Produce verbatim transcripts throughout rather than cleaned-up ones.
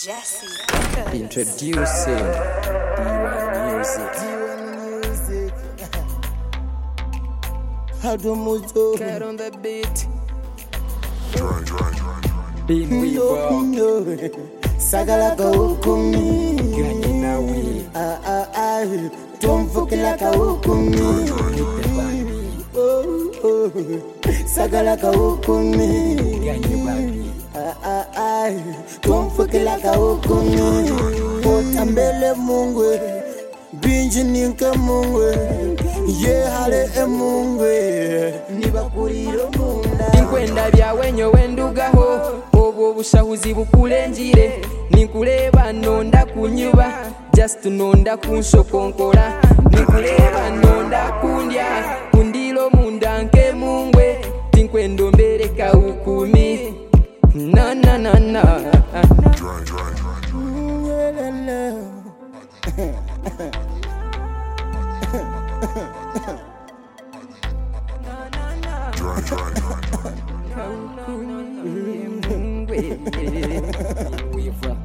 Jesse Introducing D one Music. Music. How do Muzo? Cat on the beat. Dry, dry, dry, dry. Bean No, Weaver. no. Sagala ka ukumi. Ganye na we. Ah ah ah. Tumfukila ka ukumi. Oh oh. Sagala ka ukumi. Ganye baby. Ah ah ah. Tumfukila ka ukumi. Otambele mungwe. Binji ninke mungwe. Ye hale e mungwe. Nibakuriro munda. Ninkwenda byawe nyowe ndugaho. Obwo obushahuzi bukulenjire. Ninkuleba nonda kunyuba. Just nonda kunshokonkola. Ninkuleba nonda kundya. Kundilo munda nke mungwe. Tinkwendo mbere ka ukumi. Na na na na. Dry, dry, dry, dry. Mm, yeah, la, la. Dry, dry, dry, dry. Weaver.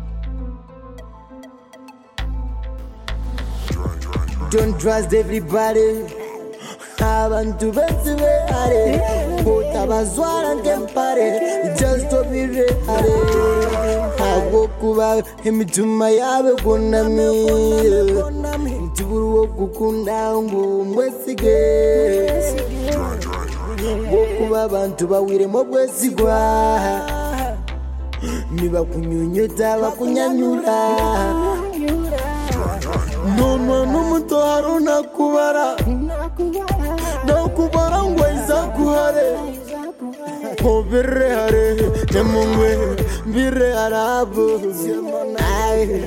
Dry, dry, dry. Don't trust everybody. Abantu benshi behari utabazwara nkempare just to be ready hago kuba imitima yawe gunamiye ntiburu wo gukunda ngo mwesige Dry, dry, dry. ngo kuba abantu bawiremo bwesigwa niba kunyunyuta bakunyanyura noma n'umuto haruna kubara no kubara ngo izakuhare ko birre hare nemungwe birre arabo ay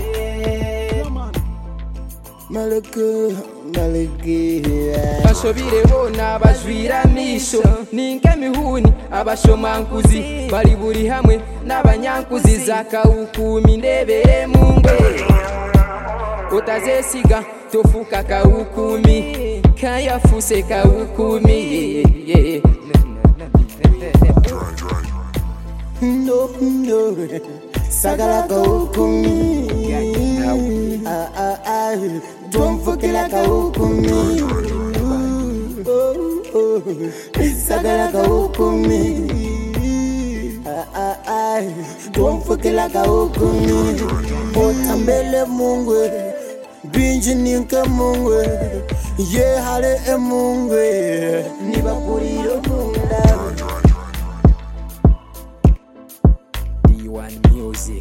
maleke maleke bashobireho n'abajwiramisho ninke mihuni abashomankuzi bari buri hamwe n'abanyankuzi zakawukumi ndebere mungwe utazesiga tofuka kawukumi kayafuse kawukumi yeah, yeah. Dry, dry, dry. no no sagala ka ukumi ah ah ah tumfukila ka ukumi oh oh sagala ka ukumi ah ah ah tumfukila ka ukumi otambele mungwe binji ninke mungwe ye hale e mungwe nibakuriro munda Dry, dry, dry. D one Music.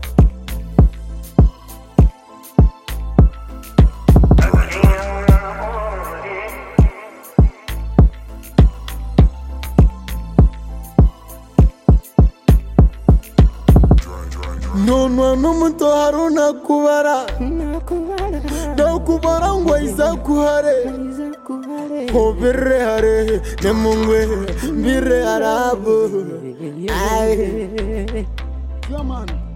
Dry, dry, dry. nonwa n'umuto haruna kubara no kubara ngo izakuhare ko birre hare nemungwe birre arabo ay